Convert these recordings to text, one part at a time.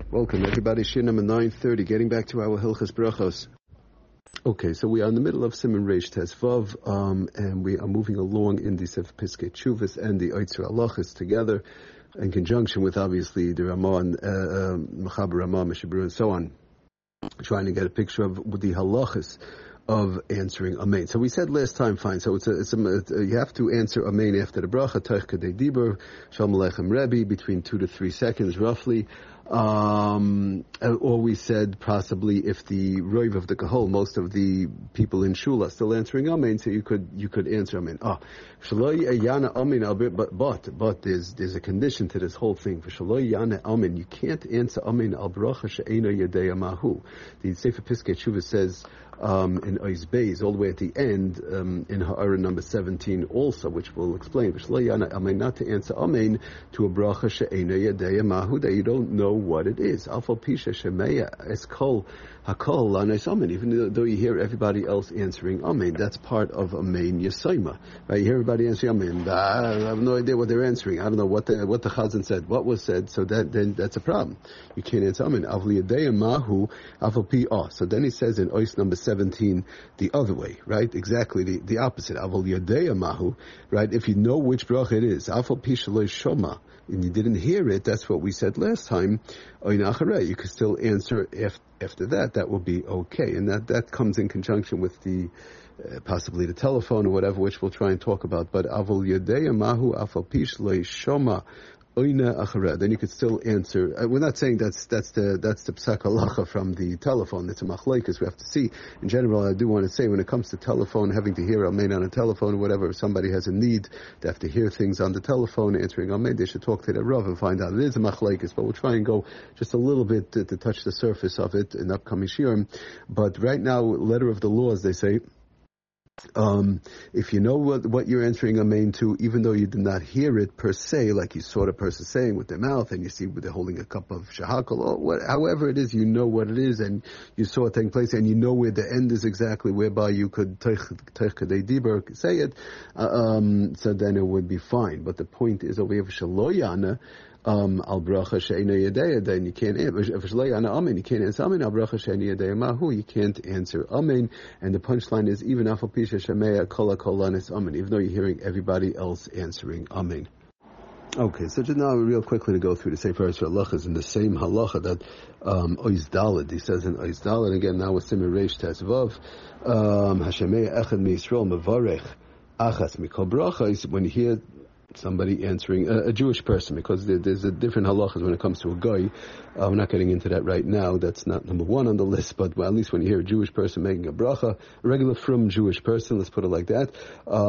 Welcome, everybody. Shir number 930, getting back to our Hilchas Brachos. Okay, so we are in the middle of Siman Reish Tes Vav, and we are moving along in the Sefer Piskei Teshuvos and the Oitzer Halachos together, in conjunction with, obviously, the Ramah, Mechaber Ramah, Mishabru, and so on, trying to get a picture of the halachas of answering Amen. So we said last time, fine, so you have to answer Amen after the bracha, Toich Kadei Dibur, Shalom Aleichem Rebbe, between 2 to 3 seconds, roughly. Or we said possibly if the Roiv of the Kahol, most of the people in Shul are still answering Amen, so you could answer Amen. Shaloi Yana Amen, but there's a condition to this whole thing. For Shaloi Yana Amen, you can't answer Amen al bracha she'eino yedei mahu. The Sefer Piskei Teshuvos says in Ois Beis, all the way at the end, in Ha'ara number 17 also, which we'll explain. Not to answer Amen to a bracha she'eino yedei mahu, that you don't know what it is. Afal pisha shemeya eskol hakol lanes Amen. Even though you hear everybody else answering Amen, that's part of Amen Yesayma. Right? You hear everybody answering Amen. I have no idea what they're answering. I don't know what the Chazan said, what was said. So then that's a problem. You can't answer Amen. Avli yedei mahu afal pi. So then he says in Ois number 17 the other way, right? Exactly the opposite. Avli yedei mahu, right? If you know which bracha it is, afal pi shaloi shoma, and you didn't hear it, that's what we said last time, you could still answer after that. That will be okay. And that comes in conjunction with the possibly the telephone or whatever, which we'll try and talk about. But avol yadeya mahu afal pish lo shoma oina achara. Then you could still answer. We're not saying that's the psak halacha from the telephone. It's a machlokes. We have to see. In general, I do want to say when it comes to telephone, having to hear Amen on a telephone or whatever, if somebody has a need, they have to hear things on the telephone, answering Amen, they should talk to the Rav and find out. It is a machlokes, but we'll try and go just a little bit to touch the surface of it in upcoming shiurim. But right now, letter of the law, as they say, if you know what you're answering Amen to, even though you did not hear it per se, like you saw the person saying with their mouth, and you see they're holding a cup of shahakal, or however it is, you know what it is, and you saw it taking place, and you know where the end is exactly, whereby you could Toich Kadei Dibur say it, so then it would be fine. But the point is, over here, Shaloyana, al bracha she'eino yedei, then you can't answer Amen. You can't answer Amen al bracha she'eino yedei mahu. You can't answer Amen. And the punchline is even afal pisha shemeya kol lanes Amen. Even though you're hearing everybody else answering Amen. Okay, so just now real quickly to go through the Sefer Halachos in the same halacha that Ois Daled, he says in Ois Daled, again now with Siman Reish Tes Vav, Hashemeya echad mi Yisrael mevarech achas mikol bracha. When you hear somebody answering a Jewish person, because there's a different halachas when it comes to a guy. We're not getting into that right now. That's not number one on the list, but at least when you hear a Jewish person making a bracha, a regular from Jewish person, let's put it like that.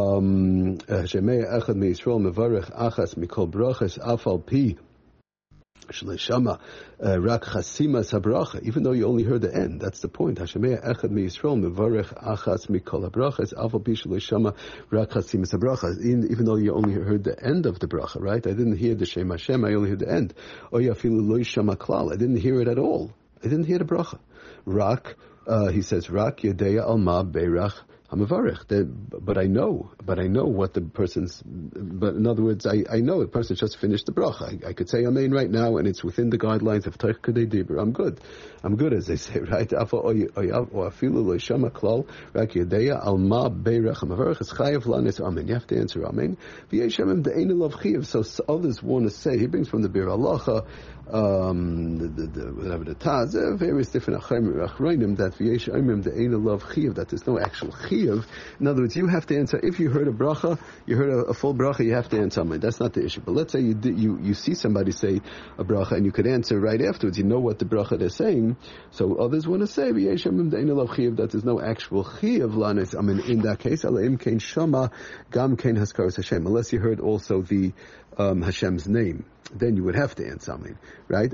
Shemei echad mi Yisrael mevarech achas mikol brachas afal pi Shleshama rak chasimas habracha. Even though you only heard the end, that's the point. Hashemeya echad mi Yisrael mevarech achas mikol habrachas afal pi shleshama rak chasimas habracha. Even though you only heard the end of the bracha, right? I didn't hear the Shem Hashem. I only heard the end. Oy afilu lo yishama klal. I didn't hear it at all. I didn't hear the bracha. Rak, he says, rak yadeya alma beirach hamavarech. But I know what the person's. But in other words, I know a person just finished the bracha. I could say Amen right now, and it's within the guidelines of Toich Kadei Dibur. I'm good, as they say, right? You have to answer Amen. So others want to say, he brings from the Bir Halacha, the Taz, various different achronim, that there's no actual chiyuv. In other words, you have to answer. If you heard a bracha, you heard a full bracha, you have to answer Amen. That's not the issue. But let's say you see somebody say a bracha and you could answer right afterwards. You know what the bracha they're saying. So others want to say that there's no actual chiyuv lanes Amen in that case. Unless you heard also the Hashem's name, then you would have to answer Amen, right?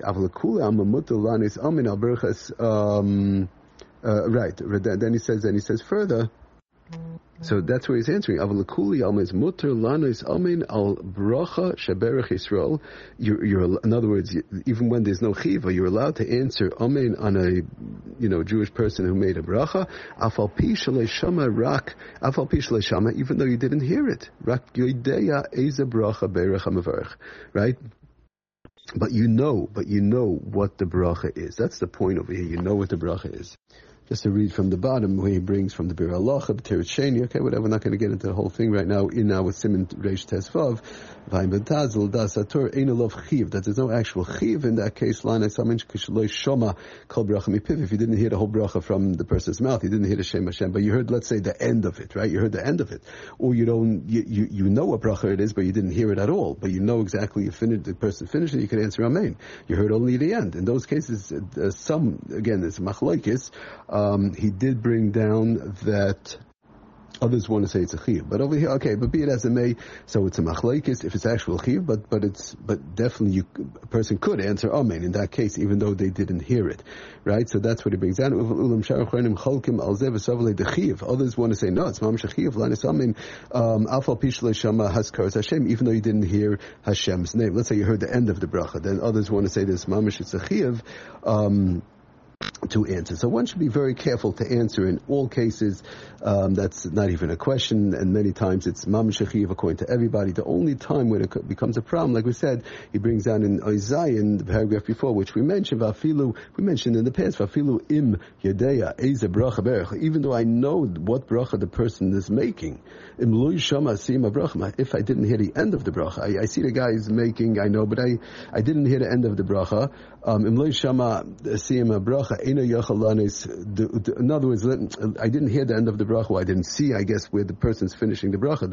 Right. Then he says further. So that's where he's answering. You're, in other words, even when there's no chiva, you're allowed to answer amen on a Jewish person who made a bracha. Even though you didn't hear it. Right? But you know what the bracha is. That's the point over here. You know what the bracha is. Just to read from the bottom, where he brings from the Bir Halacha, B'Teret Sheni, okay, whatever, we're not going to get into the whole thing right now. In our Siman Reish Tesvav, V'ayim B'Tazel, Das Ator, Ein Elov Chiv, that there's no actual Chiv in that case, Lana Saminch Kishloi Shoma, Kol Bracha Mipiv, if you didn't hear the whole bracha from the person's mouth, you didn't hear the Shem Hashem, but you heard, let's say, the end of it, right? You heard the end of it. Or you know what bracha it is, but you didn't hear it at all, but you know exactly the person finished it, you can answer Amen. You heard only the end. In those cases, some, again, it's Machlokes, he did bring down that others want to say it's a chiyuv, but over here, okay, but be it as it may, so it's a machlokes if it's actual chiyuv, but definitely a person could answer amen in that case, even though they didn't hear it, right? So that's what he brings down. Others want to say no, it's mamash chiyuv, lanis amen, afal pishlei shama haskaras Hashem, even though you didn't hear Hashem's name. Let's say you heard the end of the bracha, then others want to say this mamash it's a chiyuv. To answer. So one should be very careful to answer in all cases. That's not even a question, and many times it's mamash chiyuv according to everybody. The only time when it becomes a problem, like we said, he brings down in Isaiah, in the paragraph before, which we mentioned in the past, vafilu im yedeya eze bracha berach, even though I know what bracha the person is making, im loy shama siyam bracha, if I didn't hear the end of the bracha, I see the guy is making, I know, but I didn't hear the end of the bracha, im loy shama siyam bracha. In other words, I didn't hear the end of the bracha. I didn't see, I guess, where the person's finishing the bracha.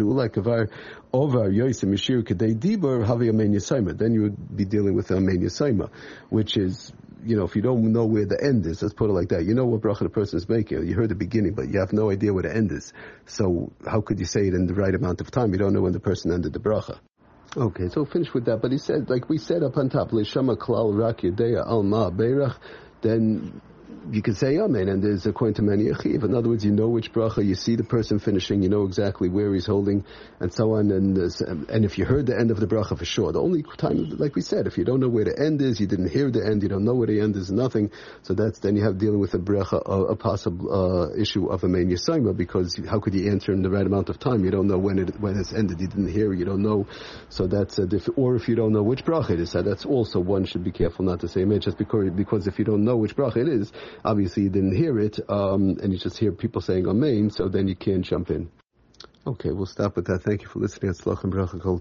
Then you would be dealing with Amen Yisayma, which is, if you don't know where the end is, let's put it like that. You know what bracha the person is making. You heard the beginning, but you have no idea where the end is. So how could you say it in the right amount of time? You don't know when the person ended the bracha. Okay, so finish with that. But he said, like we said up on top, Lishama klal rak yedeya al ma beirach, then you can say amen, and there's according to many a chiyuv. In other words, you know which bracha, you see the person finishing, you know exactly where he's holding, and so on. And if you heard the end of the bracha for sure, the only time, like we said, if you don't know where the end is, you didn't hear the end, you don't know where the end is, nothing. So then you have dealing with a bracha, a possible issue of Amen Yisayma, because how could you answer in the right amount of time? You don't know when it's ended, you didn't hear, you don't know. So that's or if you don't know which bracha it is, that's also one should be careful not to say amen, just because if you don't know which bracha it is, obviously you didn't hear it, and you just hear people saying amen, so then you can't jump in. Okay, we'll stop with that. Thank you for listening.